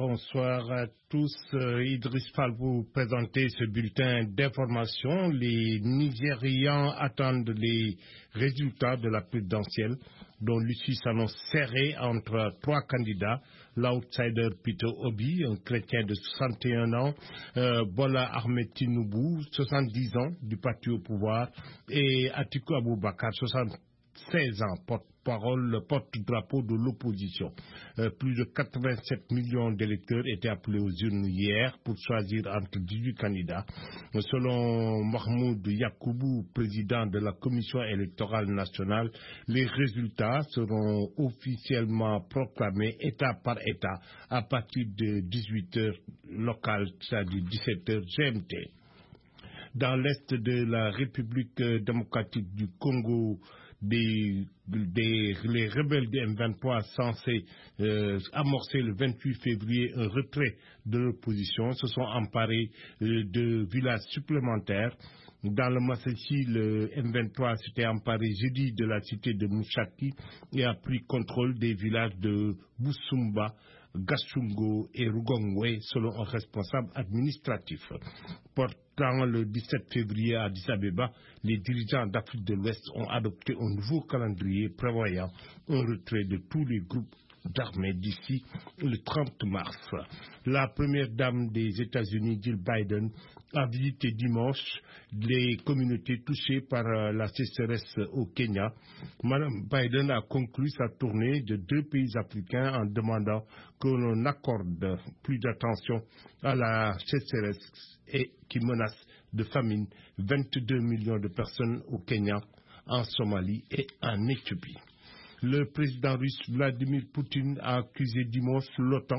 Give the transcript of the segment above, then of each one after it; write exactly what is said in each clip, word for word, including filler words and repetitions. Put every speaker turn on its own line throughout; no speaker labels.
Bonsoir à tous. Euh, Idriss Fall vous présenter ce bulletin d'information. Les Nigérians attendent les résultats de la présidentielle dont l'issue s'annonce serrée entre trois candidats. L'outsider Peter Obi, un chrétien de soixante et un ans, euh, Bola Ahmed Tinubu, soixante-dix ans, du parti au pouvoir, et Atiku Abubakar, soixante-seize ans, porte-parole, le porte-drapeau de l'opposition. Euh, plus de quatre-vingt-sept millions d'électeurs étaient appelés aux urnes hier pour choisir entre dix-huit candidats. Selon Mahmoud Yakoubou, président de la Commission électorale nationale, les résultats seront officiellement proclamés État par État à partir de dix-huit heures locales, c'est-à-dire dix-sept heures G M T. Dans l'est de la République démocratique du Congo, Des, des, les rebelles du M vingt-trois censés euh, amorcer le vingt-huit février un retrait de l'opposition se sont emparés euh, de villages supplémentaires. Dans le Massissi, le M vingt-trois s'était emparé jeudi de la cité de Mouchaki et a pris contrôle des villages de Boussumba, Gassungo et Rugongwe, selon un responsable administratif. Portant le dix-sept février à Addis Abeba, les dirigeants d'Afrique de l'Ouest ont adopté un nouveau calendrier prévoyant un retrait de tous les groupes d'armées d'ici le trente mars. La première dame des États-Unis, Jill Biden, a visité dimanche les communautés touchées par la sécheresse au Kenya. Madame Biden a conclu sa tournée de deux pays africains en demandant que l'on accorde plus d'attention à la sécheresse et qui menace de famine vingt-deux millions de personnes au Kenya, en Somalie et en Éthiopie. Le président russe Vladimir Poutine a accusé dimanche l'OTAN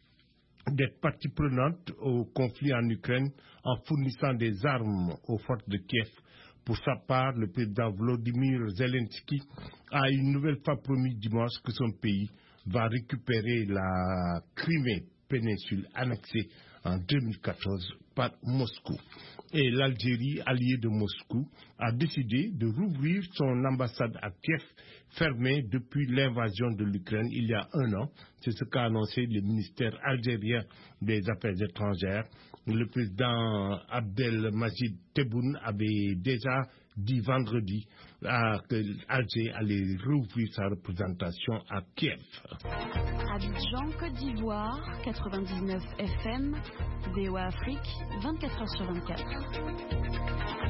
d'être partie prenante au conflit en Ukraine en fournissant des armes aux forces de Kiev. Pour sa part, le président Volodymyr Zelensky a une nouvelle fois promis dimanche que son pays va récupérer la Crimée péninsule annexée en deux mille quatorze par Moscou. Et l'Algérie, alliée de Moscou, a décidé de rouvrir son ambassade à Kiev, fermée depuis l'invasion de l'Ukraine il y a un an. C'est ce qu'a annoncé le ministère algérien des Affaires étrangères. Le président Abdelmajid Tebboune avait déjà dit vendredi à, que Alger allait rouvrir sa représentation à Kiev.
Abidjan, Côte d'Ivoire, quatre-vingt-dix-neuf F M, V O A Afrique, vingt-quatre heures sur vingt-quatre.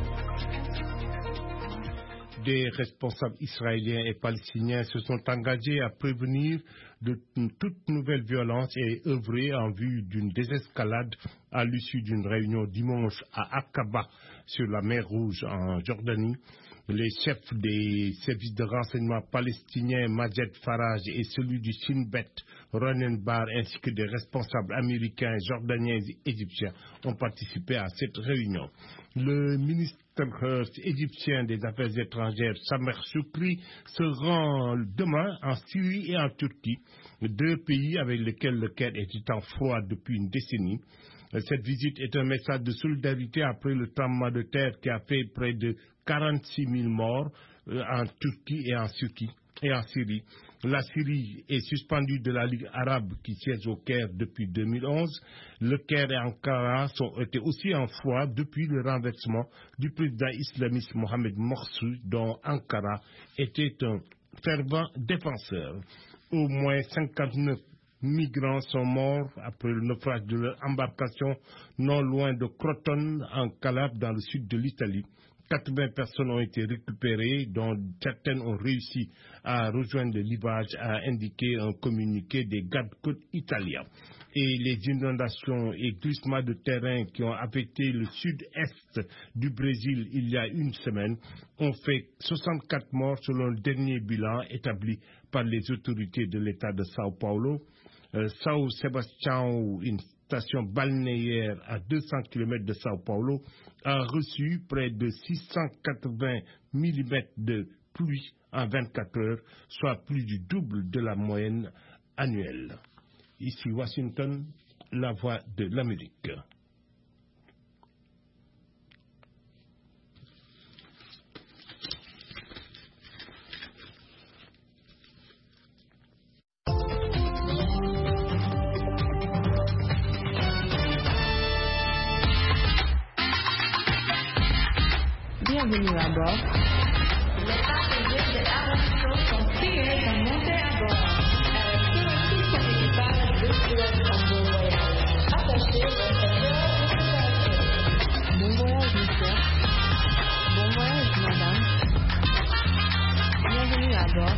Des responsables israéliens et palestiniens se sont engagés à prévenir de toute nouvelle violence et œuvrer en vue d'une désescalade à l'issue d'une réunion dimanche à Aqaba sur la mer Rouge en Jordanie. Les chefs des services de renseignement palestiniens Majed Faraj et celui du Shin Bet, Ronen Bar, ainsi que des responsables américains, jordaniens et égyptiens ont participé à cette réunion. Le ministre égyptien des Affaires étrangères, Samer Choukri, se rend demain en Syrie et en Turquie, deux pays avec lesquels le Caire était en froid depuis une décennie. Cette visite est un message de solidarité après le tremblement de terre qui a fait près de quarante-six mille morts en Turquie et en, Syrie, et en Syrie. La Syrie est suspendue de la Ligue arabe qui siège au Caire depuis deux mille onze. Le Caire et Ankara sont été aussi en froid depuis le renversement du président islamiste Mohamed Morsi, dont Ankara était un fervent défenseur. Au moins cinquante-neuf migrants sont morts après le naufrage de leur embarcation non loin de Crotone, en Calabre, dans le sud de l'Italie. quatre-vingts personnes ont été récupérées, dont certaines ont réussi à rejoindre le rivage, a indiqué un communiqué des gardes-côtes italiens. Et les inondations et glissements de terrain qui ont affecté le sud-est du Brésil il y a une semaine ont fait soixante-quatre morts selon le dernier bilan établi par les autorités de l'État de Sao Paulo. Euh, São Sebastião, une station balnéaire à deux cents kilomètres de Sao Paulo, a reçu près de six cent quatre-vingts millimètres de pluie en vingt-quatre heures, soit plus du double de la moyenne annuelle. Ici Washington, la voix de l'Amérique.
bord. Les passagers de Arancho sont priés de monter à bord. Elles sont aussi son équipage de pilotes en bon voyage. Attachez votre cœur au couvercle. Bon voyage, monsieur. Bon voyage, madame. Bienvenue à bord.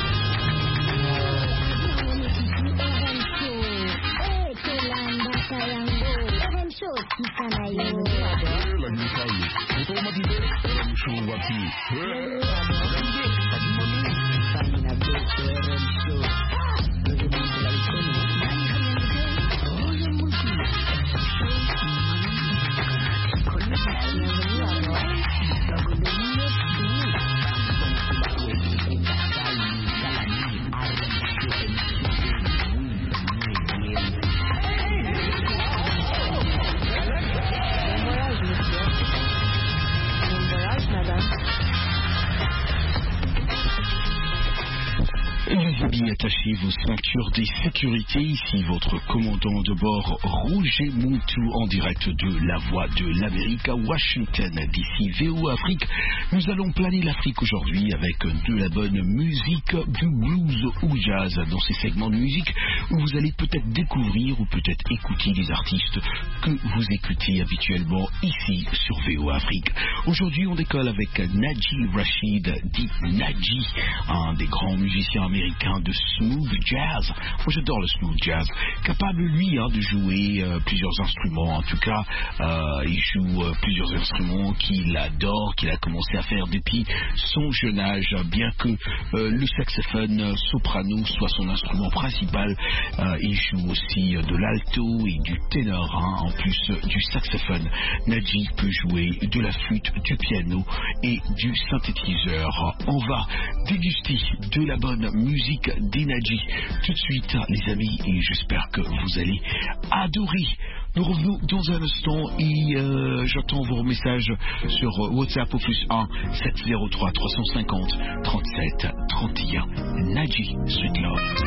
Attachez vos ceintures de sécurité. Ici votre commandant de bord Roger Moutou en direct de la Voix de l'Amérique à Washington. D'ici V O Afrique, nous allons planer l'Afrique aujourd'hui avec de la bonne musique, du blues ou jazz dans ces segments de musique où vous allez peut-être découvrir ou peut-être écouter des artistes que vous écoutez habituellement ici sur V O Afrique. Aujourd'hui on décolle avec Naji Rashid, dit Naji, un des grands musiciens américains de smooth jazz. Moi j'adore le smooth jazz, capable lui hein, de jouer euh, plusieurs instruments. En tout cas euh, il joue euh, plusieurs instruments qu'il adore, qu'il a commencé à faire depuis son jeune âge, bien que euh, le saxophone euh, soprano soit son instrument principal. Euh, il joue aussi euh, de l'alto et du ténor hein, en plus euh, du saxophone. Naji peut jouer de la flûte, du piano et du synthétiseur. On va déguster de la bonne musique d'Enaji tout de suite les amis et j'espère que vous allez adorer. Nous revenons dans un instant et euh, j'attends vos messages sur WhatsApp au plus un sept zéro trois trois cent cinquante trente-sept trente et un. Naji, Sweet Love.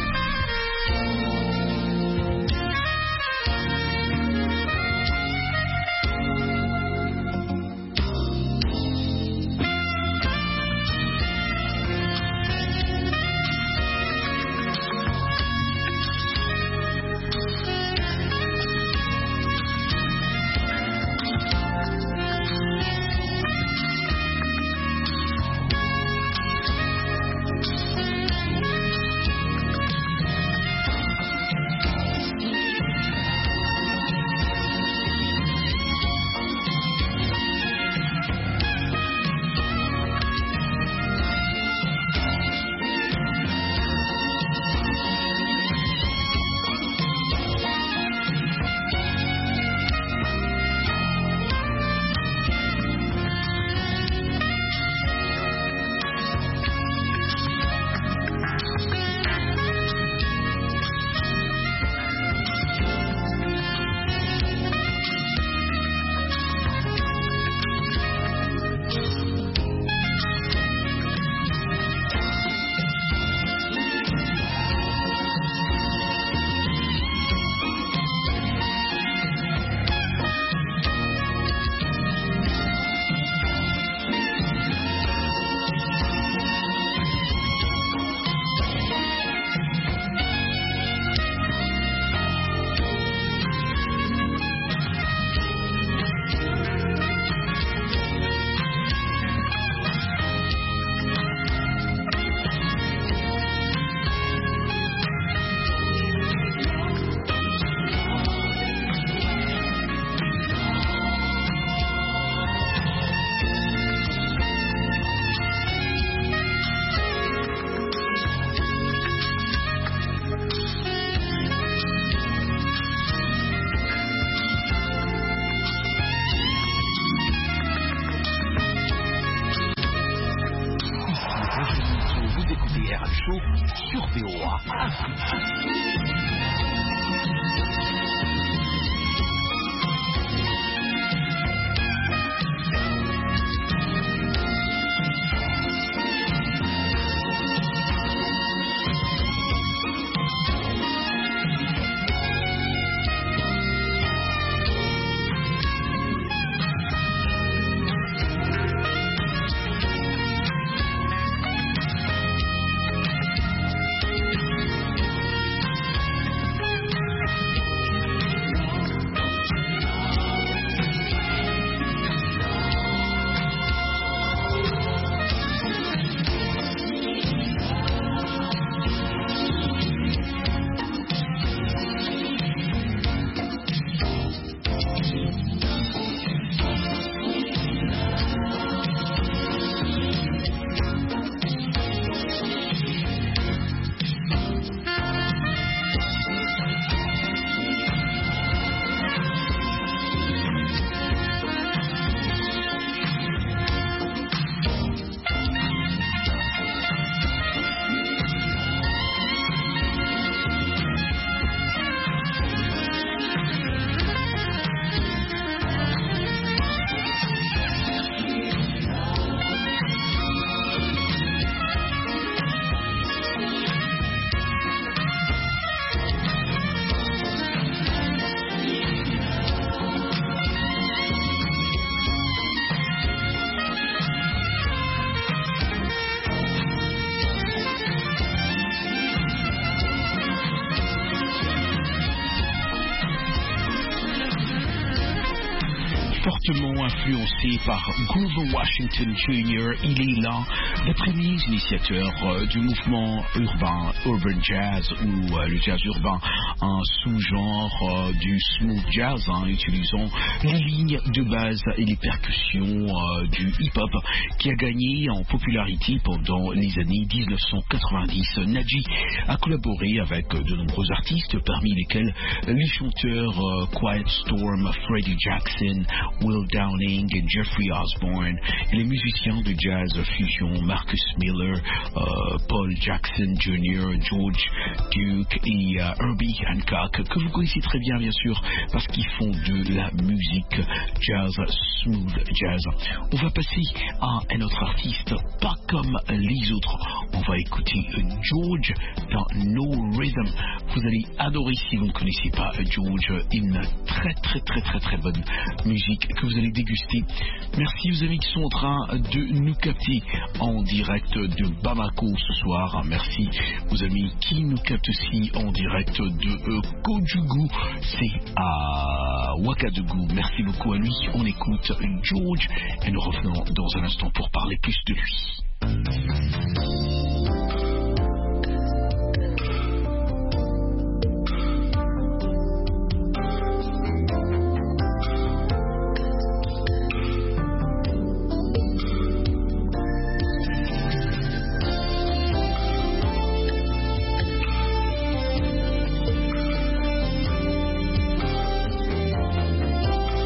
Sur V O A Afrique. fortement influencé par Grover Washington Junior Il est là, le premier initiateur euh, du mouvement urbain, urban jazz ou euh, le jazz urbain, un sous-genre euh, du smooth jazz, hein, utilisant les lignes de base et les percussions euh, du hip-hop qui a gagné en popularité pendant les années dix-neuf cent quatre-vingt-dix. Naji a collaboré avec de nombreux artistes, parmi lesquels les chanteurs euh, Quiet Storm, Freddie Jackson, Will Downing et Jeffrey Osborne, et les musiciens de jazz fusion Marcus Miller, euh, Paul Jackson Junior, George Duke et euh, Herbie Hancock, que vous connaissez très bien bien sûr parce qu'ils font de la musique jazz, smooth jazz. On va passer à un autre artiste, pas comme les autres. On va écouter George dans No Rhythm. Vous allez adorer si vous ne connaissez pas George, une très très très très très bonne musique que vous allez déguster. Merci aux amis qui sont en train de nous capter en direct de Bamako ce soir. Merci aux amis qui nous captent aussi en direct de euh, Kojugu, c'est à Ouagadougou. Merci beaucoup à lui. On écoute George et nous revenons dans un instant pour parler plus de lui.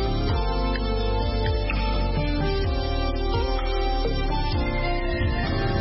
Thank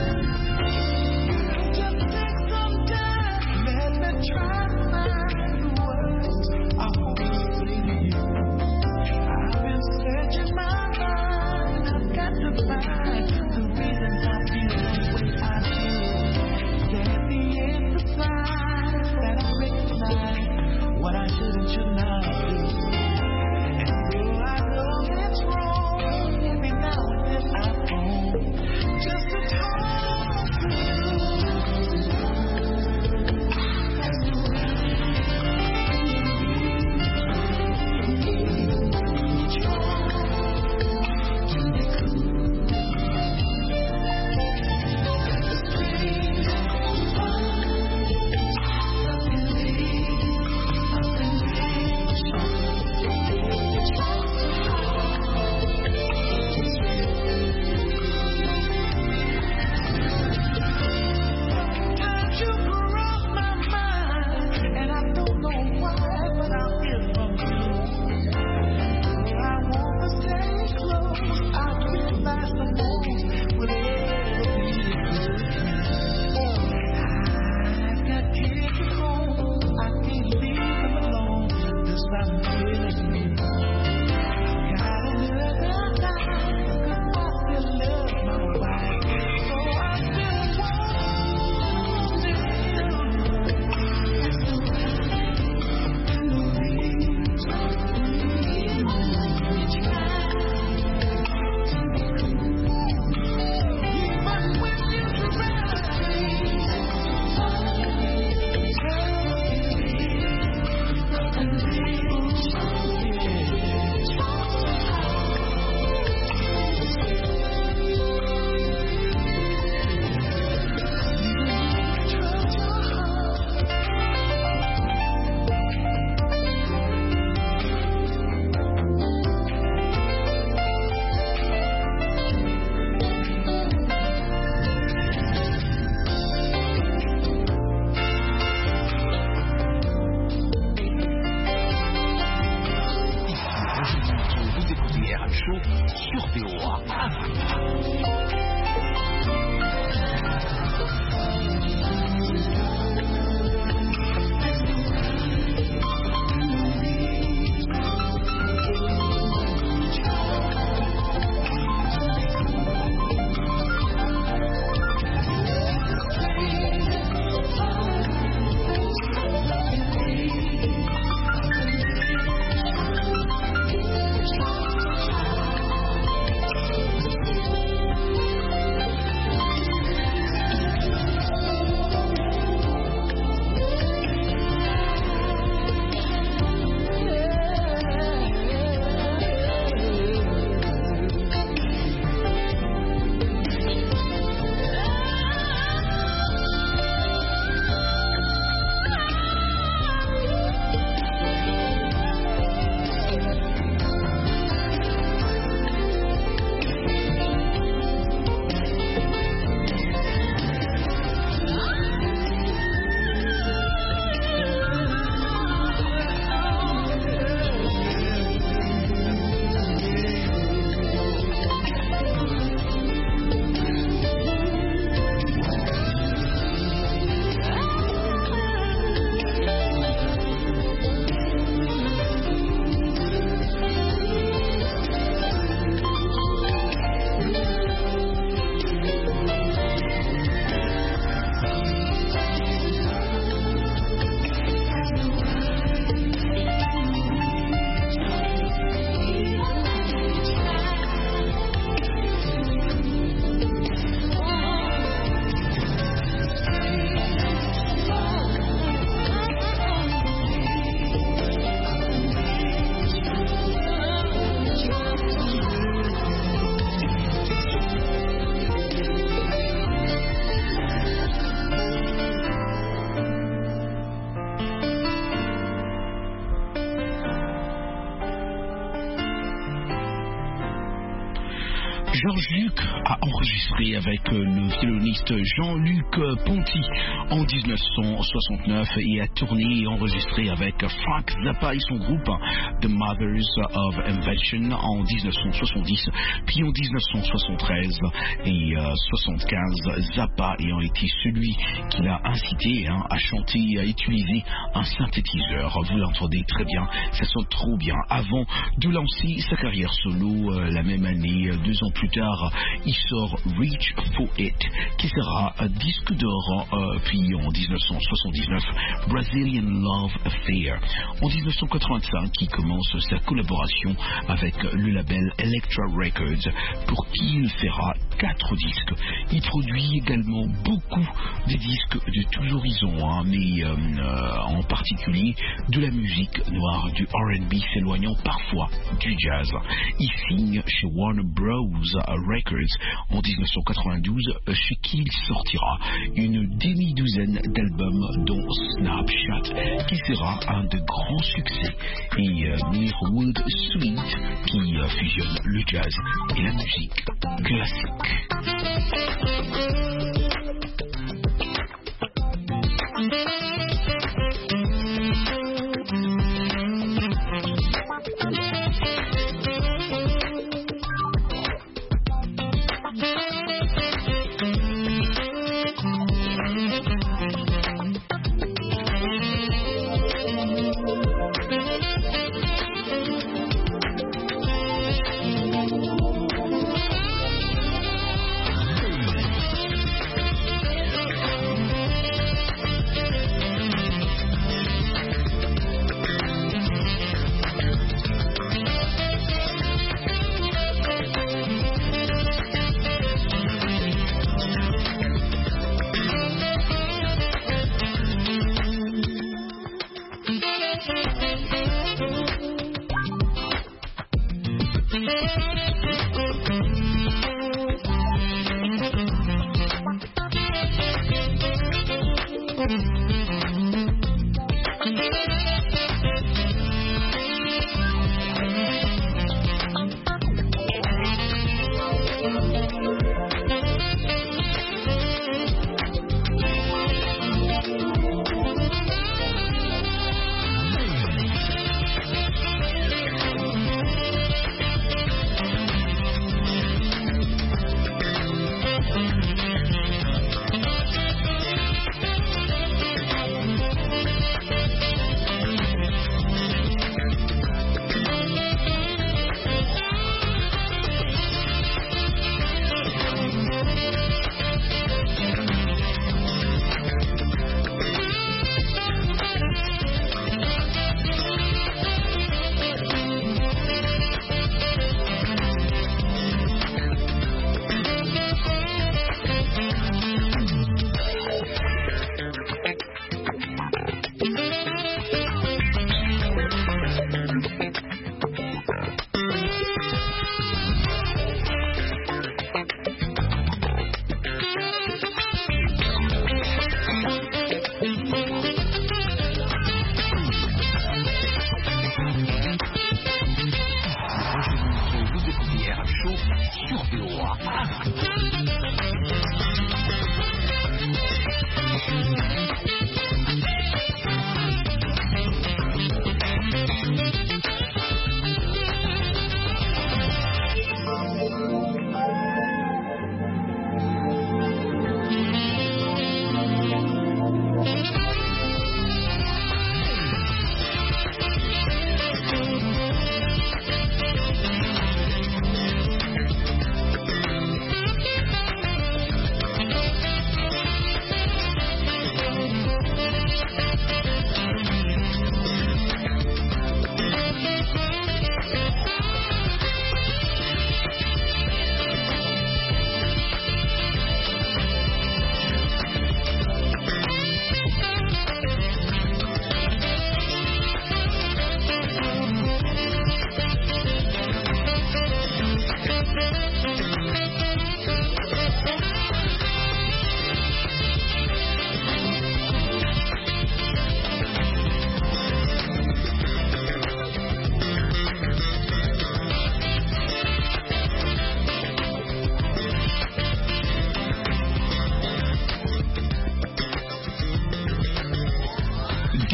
George Duke a enregistré avec le violoniste Jean-Luc Ponty en dix-neuf cent soixante-neuf et a tourné et enregistré avec Frank Zappa et son groupe The Mothers of Invention en dix-neuf cent soixante-dix, puis en dix-neuf cent soixante-treize et euh, soixante-quinze, Zappa ayant été celui qui l'a incité hein, à chanter et à utiliser un synthétiseur. Vous l'entendez très bien, ça sonne trop bien. Avant de lancer sa carrière solo, euh, la même année, deux ans plus tard, il sort Reach for It, qui sera un disque d'or, euh, puis en dix-neuf cent soixante-dix-neuf, Brazilian Love Affair. En dix-neuf cent quatre-vingt-cinq, il commence sa collaboration avec le label Elektra Records, pour qui il fera quatre disques. Il produit également beaucoup de disques de tous horizons, hein, mais euh, euh, en particulier de la musique noire, du R and B, s'éloignant parfois du jazz. Il signe chez Warner Bros. Records en dix-neuf cent quatre-vingt-douze, chez qui il sortira une demi-douzaine d'albums, dont Snapshot, qui sera un de grands succès, et euh, Mirwood Suite, qui euh, fusionne le jazz et la musique classique.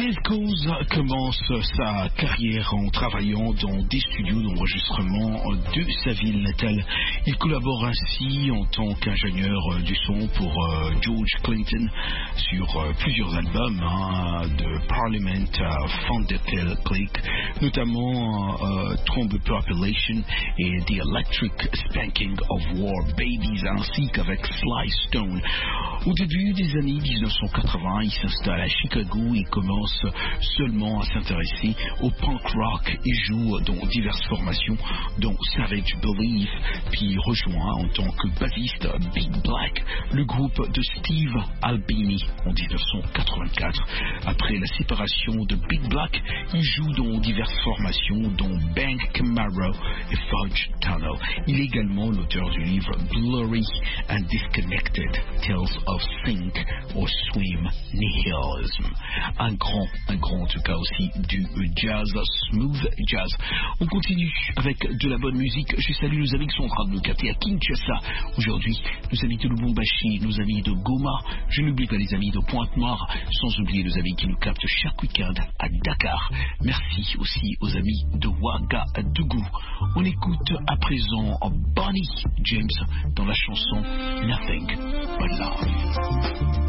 West Coast commence sa carrière en travaillant dans des studios d'enregistrement de sa ville natale. Il collabore ainsi en tant qu'ingénieur du son pour euh, George Clinton sur euh, plusieurs albums hein, de Parliament à Thundertail Click, notamment euh, Trombe Population et The Electric Spanking of War Babies, ainsi qu'avec Sly Stone. Au début des années dix-neuf cent quatre-vingts, il s'installe à Chicago et commence seulement à s'intéresser au punk rock et joue dans diverses formations dont Savage Belief, puis rejoint en tant que bassiste Big Black le groupe de Steve Albini en dix-neuf cent quatre-vingt-quatre. Après la séparation de Big Black, il joue dans diverses formations dont Bank Camaro et Fudge Tunnel. Il est également l'auteur du livre Blurry and Disconnected Tales of Think or Swim Nihilism. Un grand, un grand en tout cas aussi du jazz, smooth jazz. On continue avec de la bonne musique. Je salue nos amis qui sont en train de nous capter à Kinshasa aujourd'hui, nos amis de Lubumbashi, nos amis de Goma. Je n'oublie pas les amis de Pointe-Noire, sans oublier nos amis qui nous captent chaque week-end à Dakar. Merci aussi aux amis de Ouagadougou. On écoute à présent Bonnie James dans la chanson Nothing But Love.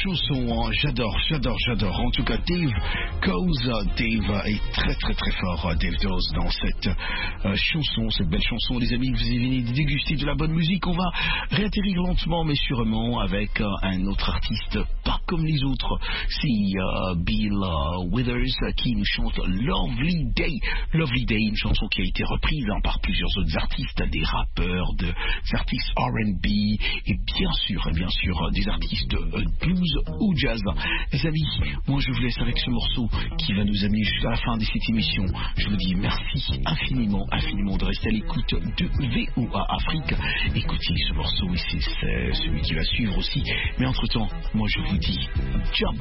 chanson, hein. J'adore, j'adore, j'adore. En tout cas, Dave Cause, Dave est très très très fort, Dave Dawes, dans cette euh, chanson, cette belle chanson. Les amis, vous venez de déguster de la bonne musique. On va réatterrir lentement mais sûrement avec euh, un autre artiste pas comme les autres. C'est euh, Bill euh, Withers euh, qui nous chante Lovely Day. Lovely Day, une chanson qui a été reprise hein, par plusieurs autres artistes, des rappeurs, de, des artistes R and B et bien sûr, et bien sûr, des artistes euh, blues ou jazz. Les amis, moi je vous laisse avec ce morceau qui va nous amener jusqu'à la fin de cette émission. Je vous dis merci infiniment, infiniment de rester à l'écoute de V O A Afrique. Écoutez ce morceau et c'est celui qui va suivre aussi. Mais entre temps, moi je vous dis ciao.